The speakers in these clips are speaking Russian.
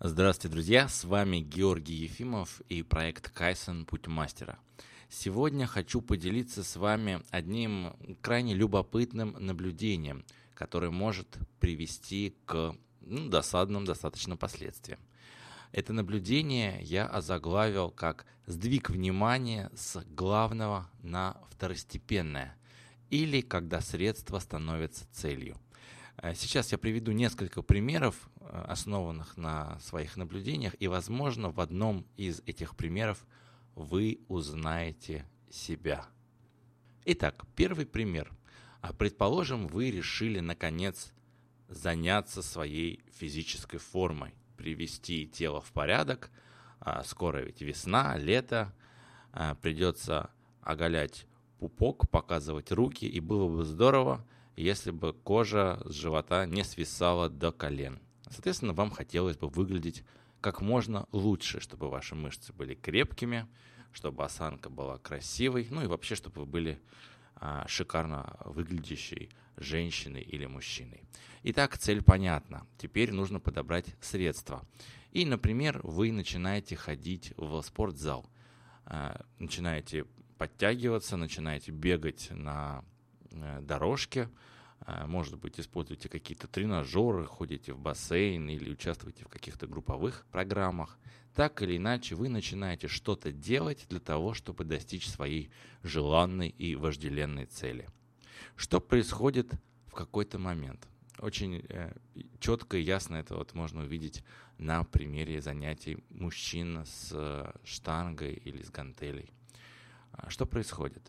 Здравствуйте, друзья! С вами Георгий Ефимов и проект Кайсен «Путь мастера». Сегодня хочу поделиться с вами одним крайне любопытным наблюдением, которое может привести к досадным достаточно последствиям. Это наблюдение я озаглавил как «Сдвиг внимания с главного на второстепенное» или «Когда средство становится целью». Сейчас я приведу несколько примеров, основанных на своих наблюдениях, и, возможно, в одном из этих примеров вы узнаете себя. Итак, первый пример. Предположим, вы решили, наконец, заняться своей физической формой, привести тело в порядок. Скоро ведь весна, лето, придется оголять пупок, показывать руки, и было бы здорово, если бы кожа с живота не свисала до колен. Соответственно, вам хотелось бы выглядеть как можно лучше, чтобы ваши мышцы были крепкими, чтобы осанка была красивой, и вообще, чтобы вы были шикарно выглядящей женщиной или мужчиной. Итак, цель понятна. Теперь нужно подобрать средства. И, например, вы начинаете ходить в спортзал, начинаете подтягиваться, начинаете бегать на дорожке, может быть, используете какие-то тренажеры, ходите в бассейн или участвуете в каких-то групповых программах. Так или иначе, вы начинаете что-то делать для того, чтобы достичь своей желанной и вожделенной цели. Что происходит в какой-то момент? Очень четко и ясно это можно увидеть на примере занятий мужчин с штангой или с гантелей. Что происходит?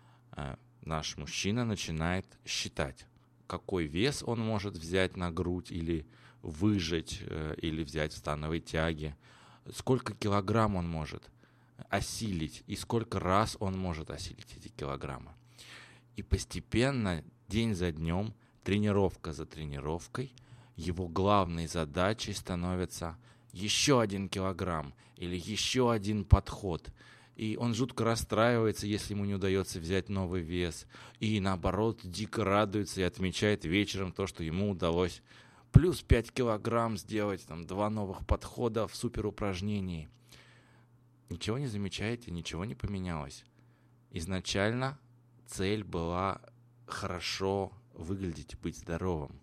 Наш мужчина начинает считать, какой вес он может взять на грудь или выжать, или взять в становой тяге, сколько килограмм он может осилить и сколько раз он может осилить эти килограммы. И постепенно, день за днем, тренировка за тренировкой, его главной задачей становится еще 1 килограмм или еще 1 подход. И он жутко расстраивается, если ему не удается взять новый вес. И наоборот, дико радуется и отмечает вечером то, что ему удалось плюс 5 килограмм сделать, 2 новых подхода в суперупражнении. Ничего не замечаете, ничего не поменялось. Изначально цель была хорошо выглядеть, быть здоровым.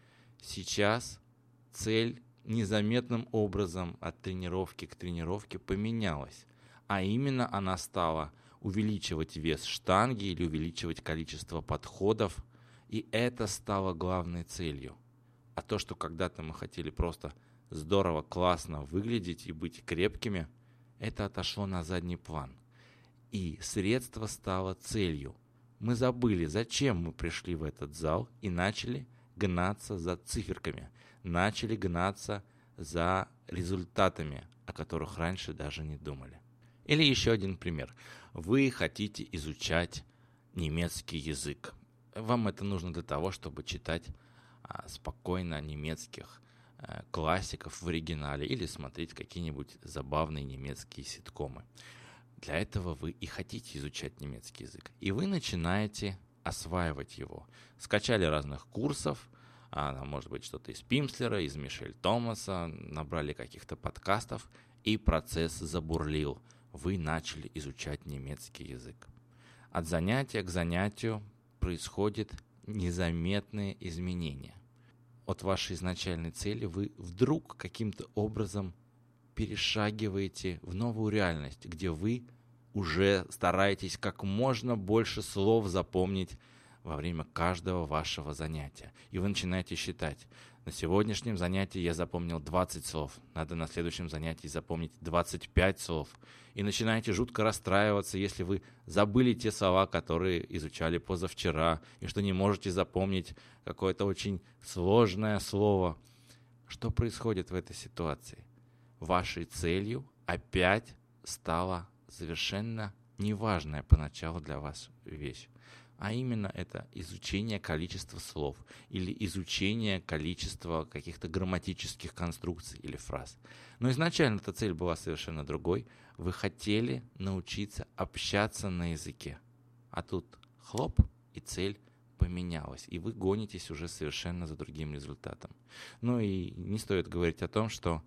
Сейчас цель незаметным образом от тренировки к тренировке поменялась. А именно она стала увеличивать вес штанги или увеличивать количество подходов. И это стало главной целью. А то, что когда-то мы хотели просто здорово, классно выглядеть и быть крепкими, это отошло на задний план. И средство стало целью. Мы забыли, зачем мы пришли в этот зал, и начали гнаться за циферками, начали гнаться за результатами, о которых раньше даже не думали. Или еще один пример. Вы хотите изучать немецкий язык. Вам это нужно для того, чтобы читать спокойно немецких классиков в оригинале или смотреть какие-нибудь забавные немецкие ситкомы. Для этого вы и хотите изучать немецкий язык. И вы начинаете осваивать его. Скачали разных курсов, может быть, что-то из Пимслера, из Мишель Томаса, набрали каких-то подкастов, и процесс забурлил. Вы начали изучать немецкий язык. От занятия к занятию происходят незаметные изменения. От вашей изначальной цели вы вдруг каким-то образом перешагиваете в новую реальность, где вы уже стараетесь как можно больше слов запомнить во время каждого вашего занятия. И вы начинаете считать. На сегодняшнем занятии я запомнил 20 слов. Надо на следующем занятии запомнить 25 слов. И начинаете жутко расстраиваться, если вы забыли те слова, которые изучали позавчера, и что не можете запомнить какое-то очень сложное слово. Что происходит в этой ситуации? Вашей целью опять стала совершенно неважная поначалу для вас вещь. А именно это изучение количества слов или изучение количества каких-то грамматических конструкций или фраз. Но изначально эта цель была совершенно другой. Вы хотели научиться общаться на языке. А тут хлоп, и цель поменялась. И вы гонитесь уже совершенно за другим результатом. И не стоит говорить о том, что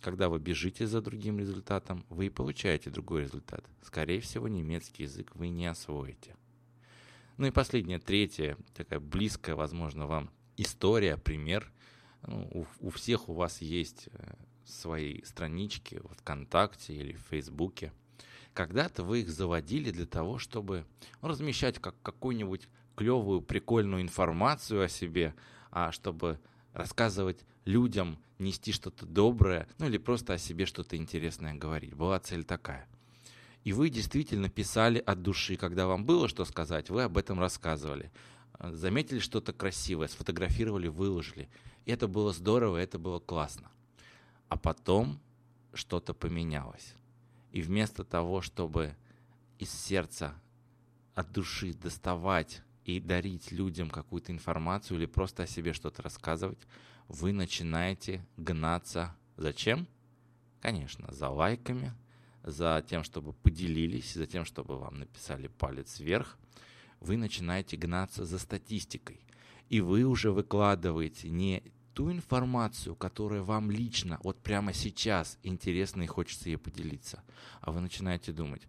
когда вы бежите за другим результатом, вы и получаете другой результат. Скорее всего, немецкий язык вы не освоите. Ну и последняя, третья, такая близкая, возможно, вам история, пример. У всех у вас есть свои странички в ВКонтакте или в Фейсбуке. Когда-то вы их заводили для того, чтобы размещать какую-нибудь клевую, прикольную информацию о себе, чтобы рассказывать людям, нести что-то доброе, или просто о себе что-то интересное говорить. Была цель такая. И вы действительно писали от души, когда вам было что сказать, вы об этом рассказывали. Заметили что-то красивое, сфотографировали, выложили. И это было здорово, это было классно. А потом что-то поменялось. И вместо того, чтобы из сердца, от души доставать и дарить людям какую-то информацию или просто о себе что-то рассказывать, вы начинаете гнаться. Зачем? Конечно, за лайками, за тем, чтобы поделились, за тем, чтобы вам написали палец вверх. Вы начинаете гнаться за статистикой. И вы уже выкладываете не ту информацию, которая вам лично, вот прямо сейчас интересно и хочется ей поделиться, а вы начинаете думать,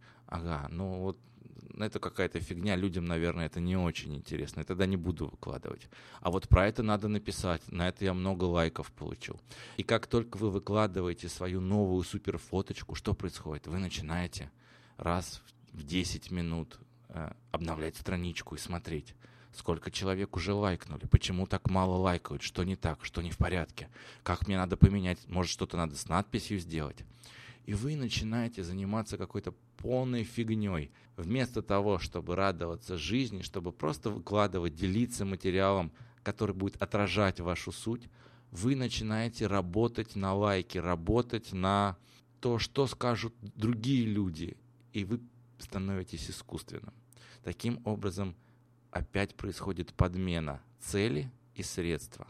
это какая-то фигня, людям, наверное, это не очень интересно, я тогда не буду выкладывать. А вот про это надо написать, на это я много лайков получу. И как только вы выкладываете свою новую суперфоточку, что происходит? Вы начинаете раз в 10 минут обновлять страничку и смотреть, сколько человек уже лайкнули, почему так мало лайкают, что не так, что не в порядке, как мне надо поменять, может что-то надо с надписью сделать. И вы начинаете заниматься какой-то полной фигней. Вместо того, чтобы радоваться жизни, чтобы просто выкладывать, делиться материалом, который будет отражать вашу суть, вы начинаете работать на лайки, работать на то, что скажут другие люди, и вы становитесь искусственным. Таким образом, опять происходит подмена цели и средства.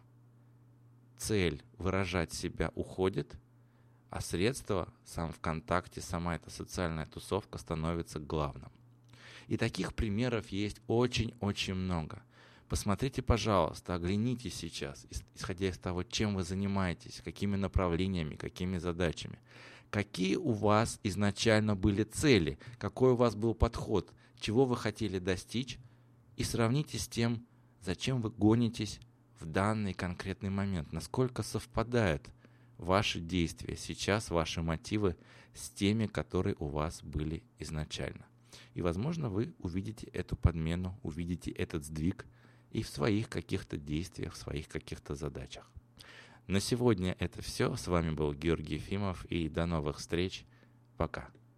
Цель выражать себя уходит, а средства, сам ВКонтакте, сама эта социальная тусовка становится главным. И таких примеров есть очень-очень много. Посмотрите, пожалуйста, оглянитесь сейчас, исходя из того, чем вы занимаетесь, какими направлениями, какими задачами. Какие у вас изначально были цели, какой у вас был подход, чего вы хотели достичь, и сравните с тем, зачем вы гонитесь в данный конкретный момент, насколько совпадают ваши действия сейчас, ваши мотивы с теми, которые у вас были изначально. И, возможно, вы увидите эту подмену, увидите этот сдвиг и в своих каких-то действиях, в своих каких-то задачах. На сегодня это все. С вами был Георгий Ефимов, и до новых встреч. Пока.